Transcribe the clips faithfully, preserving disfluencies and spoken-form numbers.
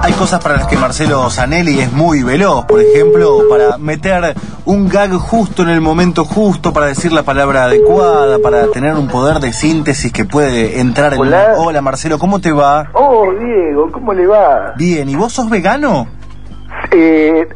Hay cosas para las que Marcelo Zanelli es muy veloz, por ejemplo, para meter un gag justo en el momento justo, para decir la palabra adecuada, para tener un poder de síntesis que puede entrar en... Hola. Hola Marcelo, ¿cómo te va? Oh, Diego, ¿cómo le va? Bien, ¿y vos sos vegano? Eh,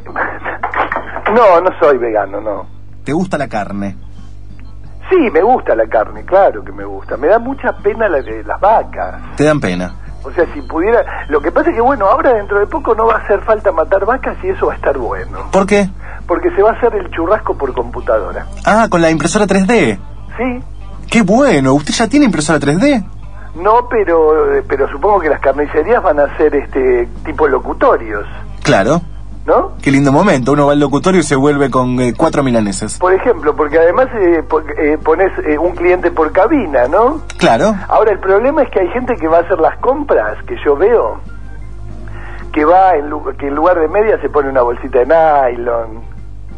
no, no soy vegano, no. ¿Te gusta la carne? Sí, me gusta la carne, claro que me gusta. Me da mucha pena la de las vacas. ¿Te dan pena? O sea, si pudiera... Lo que pasa es que, bueno, ahora dentro de poco no va a hacer falta matar vacas y eso va a estar bueno. ¿Por qué? Porque se va a hacer el churrasco por computadora. Ah, con la impresora tres D. ¿Sí? ¡Qué bueno! ¿Usted ya tiene impresora tres D? No, pero pero supongo que las carnicerías van a ser este tipo locutorios, Claro. ¿no? Qué lindo momento. Uno va al locutorio y se vuelve con eh, cuatro milanesas. Por ejemplo, porque además eh, po- eh, pones eh, un cliente por cabina, ¿no? Claro. Ahora, el problema es que hay gente que va a hacer las compras, que yo veo, que va en, lu- que en lugar de media se pone una bolsita de nylon,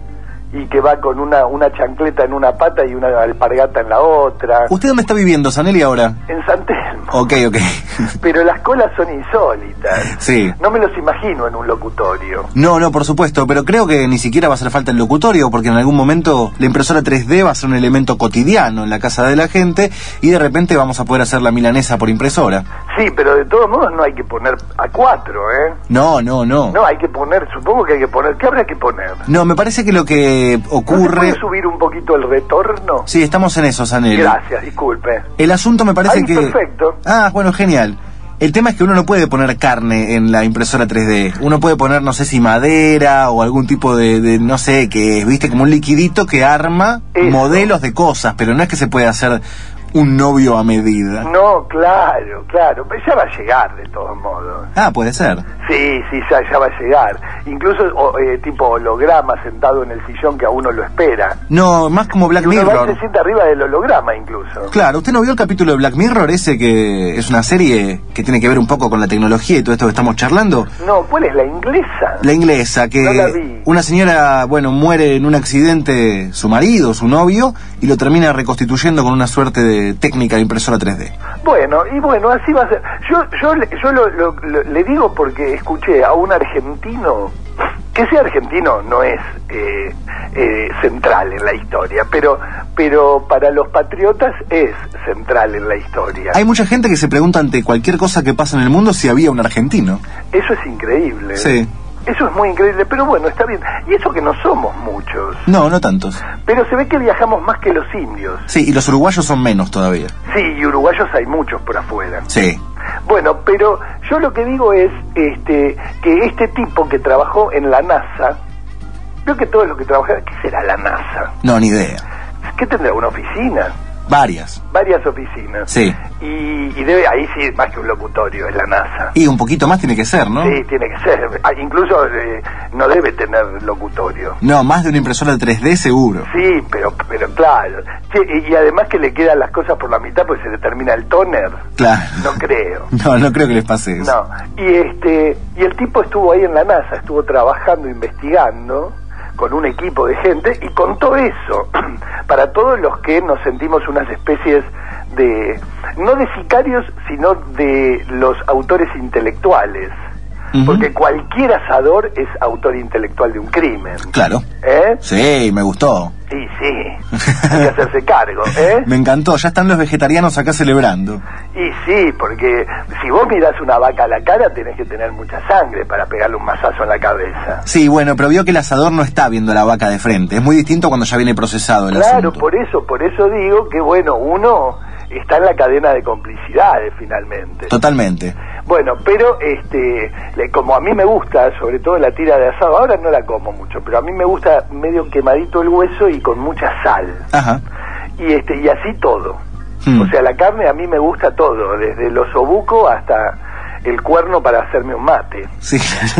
y que va con una una chancleta en una pata y una alpargata en la otra. ¿Usted dónde está viviendo, Zanelli, ahora? En San Telmo. Ok, ok. Pero las colas son insólitas. Sí. No me los imagino en un locutorio. No, no, por supuesto, pero creo que ni siquiera va a hacer falta el locutorio, porque en algún momento la impresora tres D va a ser un elemento cotidiano en la casa de la gente y de repente vamos a poder hacer la milanesa por impresora. Sí, pero de todos modos no hay que poner a cuatro, ¿eh? No, no, no. No, hay que poner, supongo que hay que poner, ¿qué habrá que poner? No, me parece que lo que ¿No se ocurre... puede subir un poquito el retorno? Sí, estamos en eso, Zanelli. Gracias, disculpe. El asunto me parece Ahí, que... perfecto. Ah, bueno, genial. El tema es que uno no puede poner carne en la impresora tres D. Uno puede poner, no sé si madera o algún tipo de, de no sé, que viste como un liquidito que arma Eso. modelos de cosas, pero no es que se puede hacer un novio a medida. No, claro, claro, pero ya va a llegar de todos modos. Ah, puede ser. Sí, sí, ya, ya va a llegar. Incluso o, eh, tipo holograma sentado en el sillón que a uno lo espera. No, más como Black Y uno va y Mirror. se sienta arriba del holograma incluso. Claro, ¿usted no vio el capítulo de Black Mirror ese que es una serie que tiene que ver un poco con la tecnología y todo esto que estamos charlando? No, ¿cuál es la inglesa? La inglesa, que No la vi. una señora, bueno, muere en un accidente su marido, su novio, y lo termina reconstituyendo con una suerte de técnica de impresora tres D. Bueno, y bueno, así va a ser. Yo yo, le- yo lo, lo- lo- le digo porque escuché a un argentino, que sea argentino no es eh, eh, central en la historia, pero pero para los patriotas es central en la historia. Hay mucha gente que se pregunta ante cualquier cosa que pasa en el mundo si había un argentino. Eso es increíble. Sí. Eso es muy increíble, pero bueno, está bien. Y eso que no somos muchos. No, no tantos. Pero se ve que viajamos más que los indios. Sí, y los uruguayos son menos todavía. Sí, y uruguayos hay muchos por afuera. Sí. Bueno, pero yo lo que digo es este que este tipo que trabajó en la NASA, veo que todos los que trabajan, ¿qué será la NASA? No, ni idea. ¿Qué tendrá? ¿Una oficina? Varias. Varias oficinas. Sí. Y, y debe, ahí sí, más que un locutorio, es la NASA. Y un poquito más tiene que ser, ¿no? Sí, tiene que ser. Ah, incluso eh, no debe tener locutorio. No, más de una impresora tres D seguro. Sí, pero pero claro. Che, y, y además que le quedan las cosas por la mitad, pues se le termina el tóner. Claro. No creo. No, no creo que les pase eso. No. Y este y el tipo estuvo ahí en la NASA, estuvo trabajando, investigando con un equipo de gente y contó eso para todos los que nos sentimos unas especies de no de sicarios, sino de los autores intelectuales. Ujú. Porque cualquier asador es autor intelectual de un crimen. Claro. ¿Eh? Sí, me gustó. Sí, sí. Hay que hacerse cargo, ¿eh? Me encantó, ya están los vegetarianos acá celebrando. Y sí, porque si vos mirás una vaca a la cara, tenés que tener mucha sangre para pegarle un mazazo en la cabeza. Sí, bueno, pero vio que el asador no está viendo la vaca de frente. Es muy distinto cuando ya viene procesado el Claro, asunto. por eso, por eso digo que, bueno, uno está en la cadena de complicidades, finalmente. Totalmente. Bueno, pero este, le- como a mí me gusta, sobre todo la tira de asado, ahora no la como mucho, pero a mí me gusta medio quemadito el hueso y con mucha sal. Ajá. Y este y así todo. Hmm. O sea, la carne a mí me gusta todo, desde el osobuco hasta el cuerno para hacerme un mate. Sí.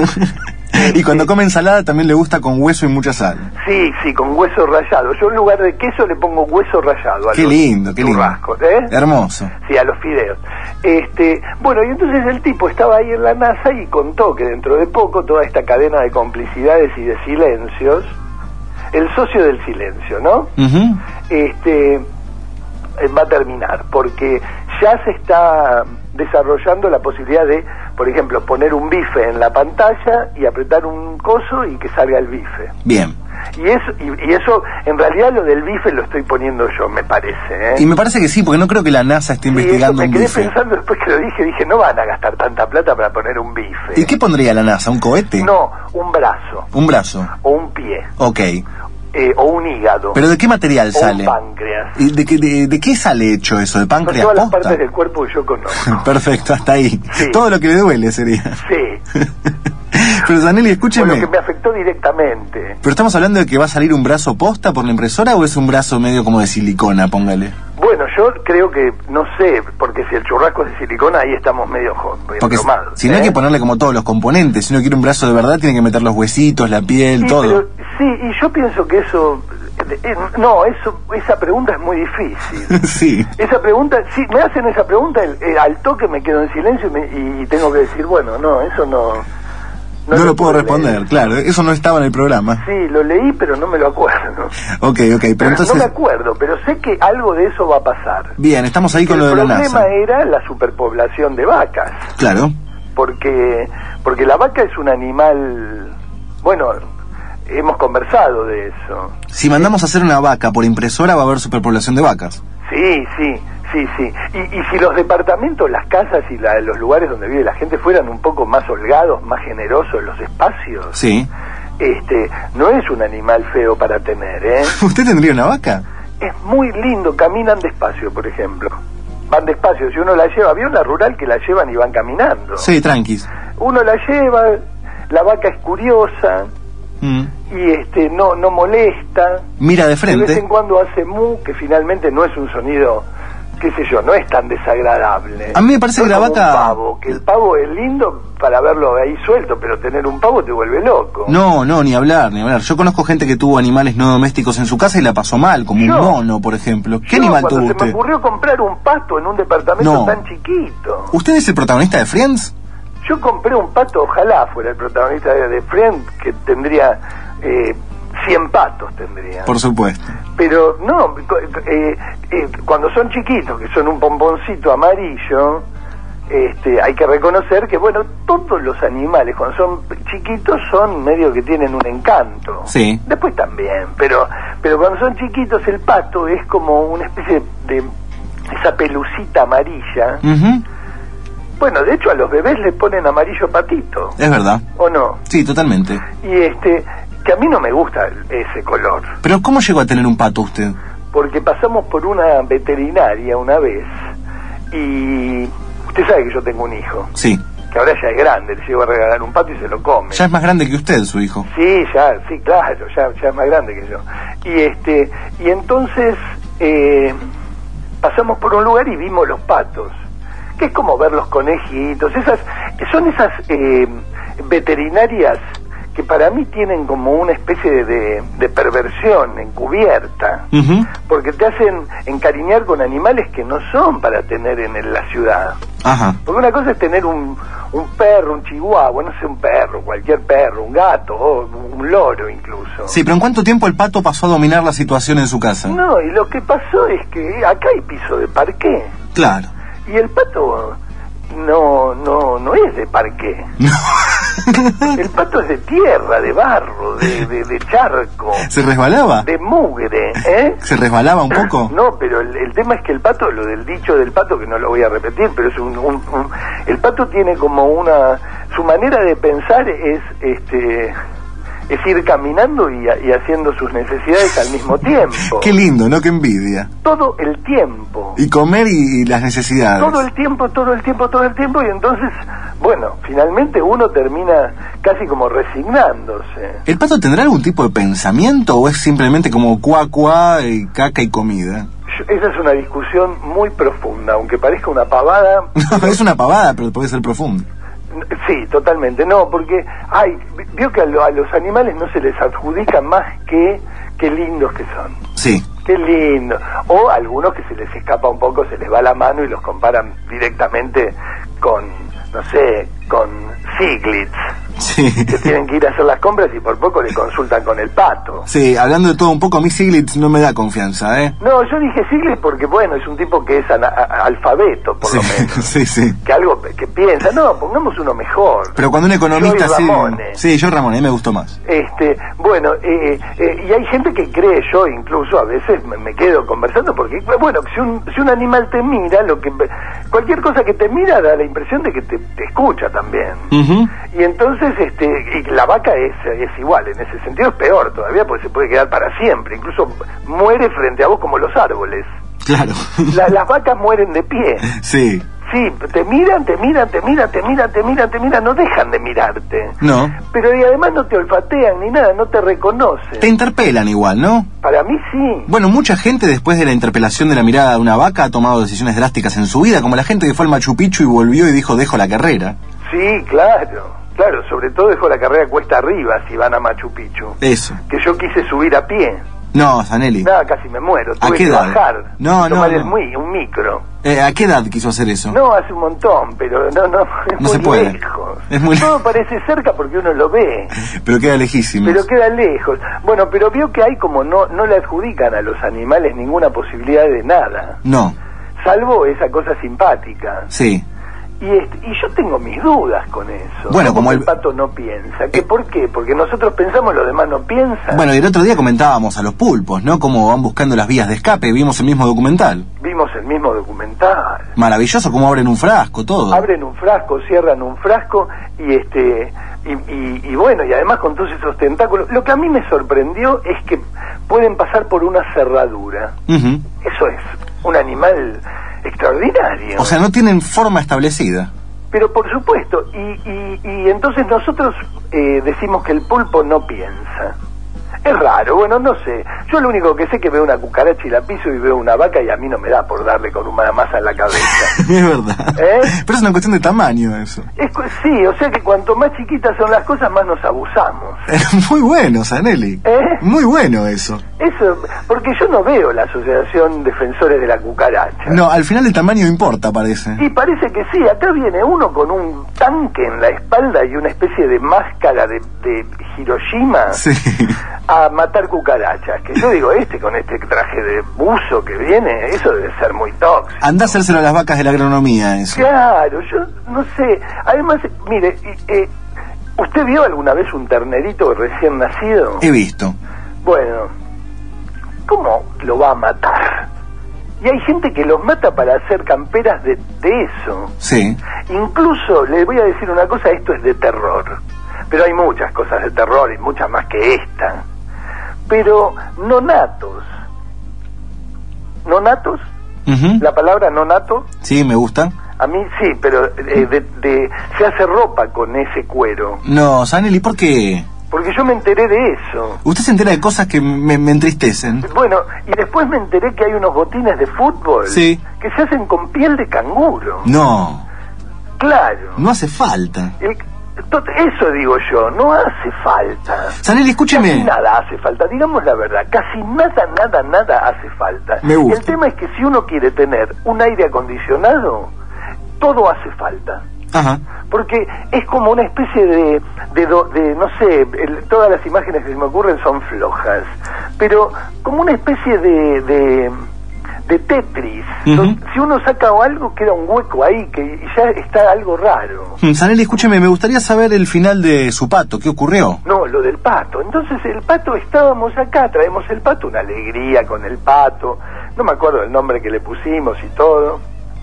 Y cuando come ensalada también le gusta con hueso y mucha sal. Sí, sí, con hueso rallado. Yo en lugar de queso le pongo hueso rallado a Qué los lindo, qué lindo. churrascos, ¿eh? Hermoso. Sí, a los fideos. Este, bueno, y entonces el tipo estaba ahí en la NASA y contó que dentro de poco toda esta cadena de complicidades y de silencios, el socio del silencio, ¿no? Ujú. Este eh, va a terminar, porque ya se está desarrollando la posibilidad de, por ejemplo, poner un bife en la pantalla y apretar un coso y que salga el bife. Bien. Y eso, y, y eso, en realidad lo del bife lo estoy poniendo yo, me parece, ¿eh? Y me parece que sí, porque no creo que la NASA esté Sí, investigando eso un me quedé bife. pensando después que lo dije, dije, no van a gastar tanta plata para poner un bife. ¿Y qué pondría la NASA? ¿Un cohete? No, un brazo. Un brazo. O un pie. Ok. Eh, o un hígado. ¿Pero de qué material o sale? un páncreas. ¿Y de qué, de, de qué sale hecho eso? ¿De Son páncreas todas las posta? partes del cuerpo que yo conozco. Perfecto, hasta ahí. Sí. Todo lo que le duele sería. Sí. Pero Zanelli, O escúcheme. lo que me afectó directamente. ¿Pero estamos hablando de que va a salir un brazo posta por la impresora o es un brazo medio como de silicona, póngale? Bueno, yo creo que, no sé, porque si el churrasco es de silicona, ahí estamos medio jo- Porque si, bromados, si no ¿eh? hay que ponerle como todos los componentes. Si uno quiere un brazo de verdad, tiene que meter los huesitos, la piel, Sí, todo. pero- sí, y yo pienso que eso... eh, eh, no, eso esa pregunta es muy difícil. Sí. Esa pregunta, si me hacen esa pregunta, el- eh, al toque me quedo en silencio y, me- y tengo que decir, bueno, no, eso no... No, lo puedo puedo responder, leer. claro. Eso no estaba en el programa. Sí, lo leí, pero no me lo acuerdo. Ok, ok, pero entonces... No me acuerdo, pero sé que algo de eso va a pasar. Bien, estamos ahí con El lo de la problema NASA. era la superpoblación de vacas, Claro. porque porque la vaca es un animal, bueno, hemos conversado de eso. Si mandamos a hacer una vaca por impresora, va a haber superpoblación de vacas. Sí, sí, sí, sí. Y, y si los departamentos, las casas y la- los lugares donde vive la gente fueran un poco más holgados, más generosos en los espacios, Sí. este, no es un animal feo para tener, ¿eh? ¿Usted tendría una vaca? Es muy lindo, caminan despacio, por ejemplo. Van despacio, si uno la lleva, había una rural que la llevan y van caminando. Sí, tranquis. Uno la lleva, la vaca es curiosa Mm. y este no no molesta. Mira de De vez en frente. cuando hace mu, que finalmente no es un sonido, qué sé yo, no es tan desagradable. A mí me parece No que es la como vaca- un pavo, que el pavo es lindo para verlo ahí suelto, pero tener un pavo te vuelve loco. No, no, ni hablar, ni hablar. Yo conozco gente que tuvo animales no domésticos en su casa y la pasó mal, como Yo. un mono, por ejemplo. ¿Qué Yo, animal cuando tuvo se usted? me ocurrió comprar un pato en un departamento No. tan chiquito. ¿Usted es el protagonista de Friends? Yo compré un pato, ojalá fuera el protagonista de, de Friends, que tendría eh, cien patos tendría. Por supuesto. Pero no, co- eh, eh, cuando son chiquitos, que son un pomponcito amarillo, este, hay que reconocer que, bueno, todos los animales cuando son chiquitos son medio que tienen un encanto. Sí. Después también, pero pero cuando son chiquitos el pato es como una especie de esa pelucita amarilla. Ujú. Bueno, de hecho a los bebés les ponen amarillo patito, Es verdad. ¿o no? Sí, totalmente. Y este, que a mí no me gusta ese color, Pero ¿cómo llegó a tener un pato usted? porque pasamos por una veterinaria una vez y usted sabe que yo tengo un hijo, Sí. que ahora ya es grande, le llevo a regalar un pato y se lo come. Ya es más grande que usted, su hijo. Sí, ya, sí, claro, ya, ya es más grande que yo. Y este, y entonces eh, pasamos por un lugar y vimos los patos, que es como ver los conejitos, esas, son esas eh, veterinarias que para mí tienen como una especie de, de, de perversión encubierta, Ujú. porque te hacen encariñar con animales que no son para tener en el- la ciudad. Ajá. Porque una cosa es tener un, un perro, un chihuahua, no sé, un perro, cualquier perro, un gato, o un loro incluso. Sí, pero ¿en cuánto tiempo el pato pasó a dominar la situación en su casa? No, y lo que pasó es que acá hay piso de parqué, Claro. y el pato no no no es de parqué. El pato es de tierra, de barro, de, de, de charco, ¿Se resbalaba? de mugre, ¿eh? ¿Se resbalaba un poco? No, pero el, el tema es que el pato, lo del dicho del pato, que no lo voy a repetir, pero es un, un- un- el pato tiene como una, su manera de pensar es, este, es ir caminando y, y haciendo sus necesidades al mismo tiempo. Qué lindo, ¿no? Qué envidia. Todo el tiempo. Y comer y, y las necesidades. Todo el tiempo, todo el tiempo, todo el tiempo, y entonces, bueno, finalmente uno termina casi como resignándose. ¿El pato tendrá algún tipo de pensamiento o es simplemente como cuá, cuá, y caca y comida? Yo- Esa es una discusión muy profunda, aunque parezca una pavada. No, es una pavada, pero puede ser profundo. Sí, totalmente, no, porque, ay, vio que a, lo- a los animales no se les adjudica más que qué lindos que son, Sí. qué lindo, o algunos que se les escapa un poco, se les va la mano y los comparan directamente con, no sé, con Siglitz, Sí. que tienen que ir a hacer las compras y por poco le consultan con el pato. Sí, hablando de todo un poco, a mí Stiglitz no me da confianza, ¿eh? No, yo dije Stiglitz porque, bueno, es un tipo que es ana- a- alfabeto, por Sí, lo menos. sí, sí. Que algo que piensa, no, pongamos uno mejor. Pero cuando un economista Joey así... Ramone. Sí, yo Ramón, a mí me gustó más. Este, bueno, eh, eh, y hay gente que cree, yo incluso a veces me, me quedo conversando porque, bueno, si un, si un animal te mira, lo que cualquier cosa que te mira da la impresión de que te, te escucha también. Uh-huh. Y entonces, este, y la vaca es, es igual, en ese sentido es peor todavía porque se puede quedar para siempre, incluso muere frente a vos como los árboles. Claro. La- las vacas mueren de pie. Sí. Sí, te miran, te miran, te miran, te miran, te miran, te miran, no dejan de mirarte. No. Pero y además no te olfatean ni nada, no te reconocen. Te interpelan igual, ¿no? Para mí sí. Bueno, mucha gente después de la interpelación de la mirada de una vaca ha tomado decisiones drásticas en su vida, como la gente que fue al Machu Picchu y volvió y dijo, dejo la carrera. Sí, claro. Claro, sobre todo dejó la carrera cuesta arriba si van a Machu Picchu. Eso. Que yo quise subir a pie. No, Zanelli. Nada, casi me muero. ¿A Tuve qué que edad? bajar. No, y tomar no, el no. muy, un micro. Eh, ¿A qué edad quiso hacer eso? No, hace un montón, pero no, no, es No muy se puede. lejos. Es muy Todo parece cerca porque uno lo ve. Pero queda lejísimo. Pero queda lejos. Bueno, pero vio que hay como no no le adjudican a los animales ninguna posibilidad de nada, No, salvo esa cosa simpática. sí. Y este, y yo tengo mis dudas con eso. Bueno, ¿Cómo como que el- el pato no piensa. ¿Qué, ¿Por qué? Porque nosotros pensamos, los demás no piensan. Bueno, y el otro día comentábamos a los pulpos, ¿no? Cómo van buscando las vías de escape, vimos el mismo documental. Vimos el mismo documental. Maravilloso cómo abren un frasco, todo. Abren un frasco, cierran un frasco y este y, y, y bueno, y además con todos esos tentáculos. Lo que a mí me sorprendió es que pueden pasar por una cerradura. Ujú. Eso es un animal extraordinario. O sea, no tienen forma establecida. Pero por supuesto, y, y, y entonces nosotros eh, decimos que el pulpo no piensa. Es raro, bueno, no sé. Yo lo único que sé es que veo una cucaracha y la piso y veo una vaca y a mí no me da por darle con una masa en la cabeza. Es verdad. ¿Eh? Pero es una cuestión de tamaño eso. Es, cu- sí, o sea que cuanto más chiquitas son las cosas, más nos abusamos. Es muy bueno, Zanelli. ¿Eh? Muy bueno eso. Eso, porque yo no veo la Asociación Defensores de la Cucaracha. No, al final el tamaño importa, parece. Y parece que sí, acá viene uno con un tanque en la espalda y una especie de máscara de, de Hiroshima Sí. a matar cucarachas. Que yo digo, este con este traje de buzo que viene, eso debe ser muy tóxico. Anda a hacérselo a las vacas de la agronomía, eso. Claro, yo no sé. Además, mire, y- eh, ¿usted vio alguna vez un ternerito recién nacido? He visto. Bueno, ¿cómo lo va a matar? Y hay gente que los mata para hacer camperas de, de eso. Sí. Incluso, le voy a decir una cosa, esto es de terror. Pero hay muchas cosas de terror y muchas más que esta. Pero nonatos. ¿Nonatos? Ujú. La palabra nonato, Sí, me gusta. a mí sí, pero eh, de, de- se hace ropa con ese cuero. No, Zanelli, ¿por qué? Porque yo me enteré de eso. Usted se entera de cosas que me, me entristecen. Bueno, y después me enteré que hay unos botines de fútbol Sí. que se hacen con piel de canguro. No, Claro. no hace falta. El- to- eso digo yo, no hace falta. Zanelli, Casi escúcheme. nada hace falta, digamos la verdad, casi nada, nada, nada hace falta. Me gusta. El tema es que si uno quiere tener un aire acondicionado, todo hace falta. Ajá. Porque es como una especie de, de, do- de no sé, el- todas las imágenes que se me ocurren son flojas, pero como una especie de, de, de Tetris. Ujú. Don- Si uno saca algo, queda un hueco ahí, que y ya está algo raro. Mm, Zanelli, escúcheme, me gustaría saber el final de su pato. ¿Qué ocurrió? No, lo del pato. Entonces el pato, estábamos acá, traemos el pato, una alegría con el pato, no me acuerdo el nombre que le pusimos y todo.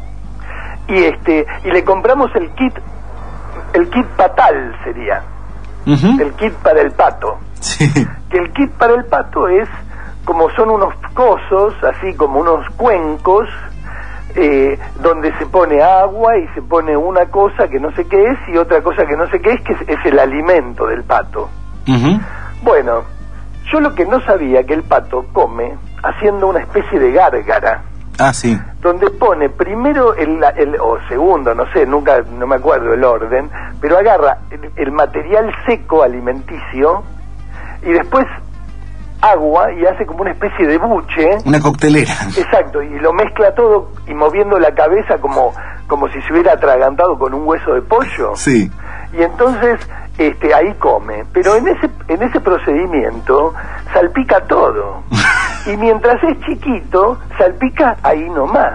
Y este, y le compramos el kit, el kit patal sería, Ujú. el kit para el pato. Sí. Que el kit para el pato es como son unos cosos, así como unos cuencos, eh, donde se pone agua y se pone una cosa que no sé qué es y otra cosa que no sé qué es, que es, es el alimento del pato. Ujú. Bueno, yo lo que no sabía que el pato come haciendo una especie de gárgara, Ah, sí. donde pone primero el, el o segundo, no sé, nunca, no me acuerdo el orden, pero agarra el, el material seco alimenticio y después agua y hace como una especie de buche. Una coctelera. Exacto, y lo mezcla todo y moviendo la cabeza como, como si se hubiera atragantado con un hueso de pollo. Sí. Y entonces este, ahí come. Pero en ese, en ese procedimiento salpica todo. Y mientras es chiquito, salpica ahí nomás.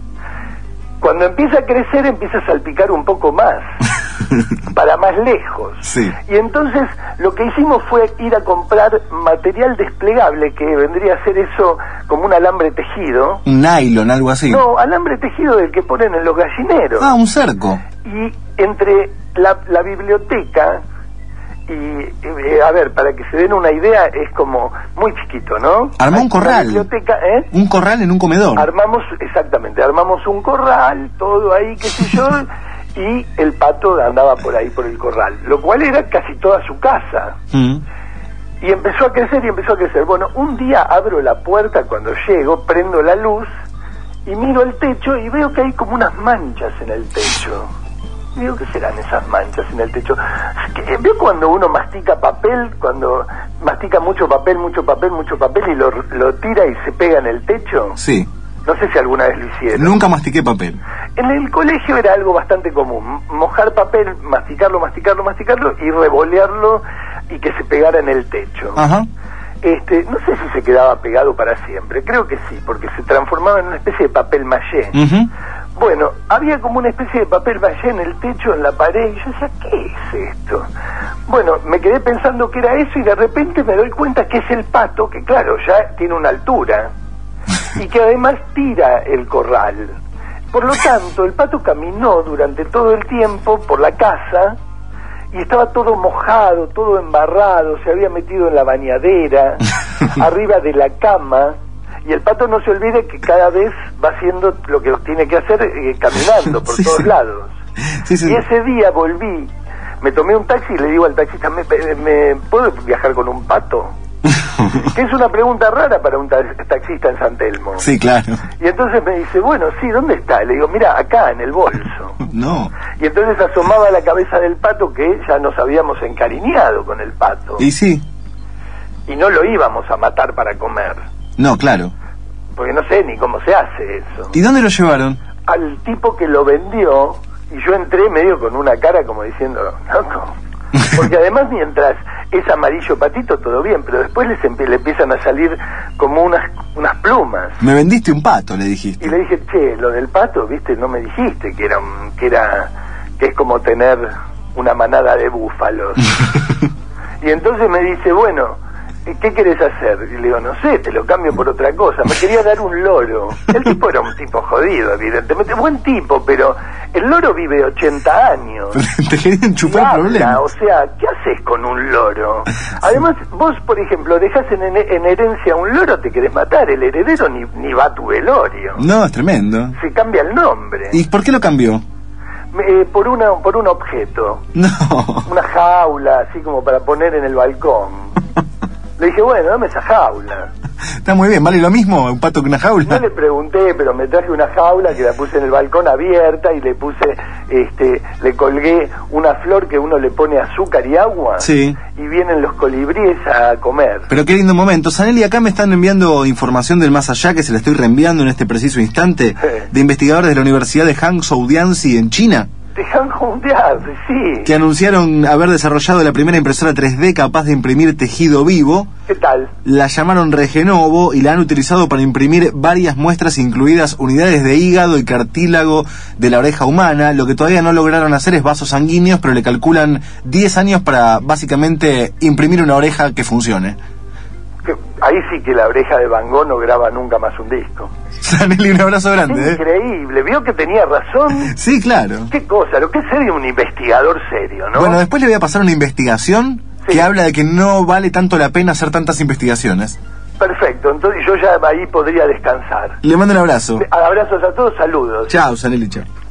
Cuando empieza a crecer, empieza a salpicar un poco más, para más lejos. Sí. Y entonces lo que hicimos fue ir a comprar material desplegable, que vendría a ser eso como un alambre tejido. Un nylon, algo así. No, alambre tejido del que ponen en los gallineros. Ah, un cerco. Y entre la, la biblioteca y, eh, a ver, para que se den una idea, es como muy chiquito, ¿no? Armó un corral. La biblioteca, ¿eh? Un corral en un comedor. Armamos, exactamente, armamos un corral, todo ahí, qué sé yo, y el pato andaba por ahí, por el corral, lo cual era casi toda su casa. Mm. Y empezó a crecer y empezó a crecer. Bueno, un día abro la puerta cuando llego, prendo la luz y miro el techo y veo que hay como unas manchas en el techo. Y digo, ¿qué serán esas manchas en el techo? Que, ¿veo cuando uno mastica papel, cuando mastica mucho papel, mucho papel, mucho papel y lo, lo tira y se pega en el techo? Sí. No sé si alguna vez lo hicieron. Nunca mastiqué papel. En el colegio era algo bastante común, mojar papel, masticarlo, masticarlo, masticarlo y revolearlo y que se pegara en el techo. Ajá. Este, no sé si se quedaba pegado para siempre, creo que sí, porque se transformaba en una especie de papel maché. Uh-huh. Bueno, había como una especie de papel maché en el techo, en la pared, y yo decía, ¿qué es esto? Bueno, me quedé pensando que era eso y de repente me doy cuenta que es el pato, que claro, ya tiene una altura, y que además tira el corral. Por lo tanto, el pato caminó durante todo el tiempo por la casa, y estaba todo mojado, todo embarrado, se había metido en la bañadera, arriba de la cama, y el pato no se olvide que cada vez va haciendo lo que tiene que hacer eh, caminando por Sí, todos sí. lados. Sí, sí. Y ese día volví, me tomé un taxi y le digo al taxista, ¿me, me puedo viajar con un pato? Que es una pregunta rara para un ta- taxista en San Telmo. Sí, claro. Y entonces me dice, bueno, sí, ¿dónde está? Y le digo, mira, acá, en el bolso. No. Y entonces asomaba la cabeza del pato, que ya nos habíamos encariñado con el pato. Y sí. Y no lo íbamos a matar para comer. No, claro. Porque no sé ni cómo se hace eso. ¿Y dónde lo llevaron? Al tipo que lo vendió, y yo entré medio con una cara como diciendo, loco. Porque además mientras es amarillo patito, todo bien, pero después les empie- le empiezan a salir como unas unas plumas. Me vendiste un pato, le dijiste. Y le dije, che, lo del pato, viste, no me dijiste que era un, que era, que es como tener una manada de búfalos. Y entonces me dice, bueno, ¿qué querés hacer? Y le digo, no sé, te lo cambio por otra cosa. Me quería dar un loro. El tipo era un tipo jodido, evidentemente. Buen tipo, pero el loro vive ochenta años. Te querían chupar Y el habla, problema. o sea, ¿qué haces con un loro? Además, vos, por ejemplo, dejás en, en herencia a un loro, te querés matar. El heredero ni, ni va a tu velorio. No, es tremendo. Se cambia el nombre. ¿Y por qué lo cambió? Eh, por, una, por un objeto. No. Una jaula, así como para poner en el balcón. Le dije, bueno, dame esa jaula. Está muy bien, ¿vale lo mismo un pato que una jaula? No le pregunté, pero me traje una jaula que la puse en el balcón abierta y le puse, este, le colgué una flor que uno le pone azúcar y agua. Sí. Y vienen los colibríes a comer. Pero qué lindo momento. Saneli, acá me están enviando información del más allá, que se la estoy reenviando en este preciso instante, Sí. de investigadores de la Universidad de Hangzhou Dianxi en China, Dejan juntear, sí. que anunciaron haber desarrollado la primera impresora tres D capaz de imprimir tejido vivo. ¿Qué tal? La llamaron Regenovo y la han utilizado para imprimir varias muestras, incluidas unidades de hígado y cartílago de la oreja humana. Lo que todavía no lograron hacer es vasos sanguíneos, pero le calculan diez años para básicamente imprimir una oreja que funcione. Que, ahí sí que la oreja de Van Gogh no graba nunca más un disco. Saneli, un abrazo grande. ¿eh? Increíble, vio que tenía razón. Sí, claro. Qué cosa, lo que es serio un investigador serio, ¿no? Bueno, después le voy a pasar una investigación Sí. que habla de que no vale tanto la pena hacer tantas investigaciones. Perfecto, entonces yo ya ahí podría descansar. Le mando un abrazo. Abrazos a todos, saludos. Chao, Saneli, chao.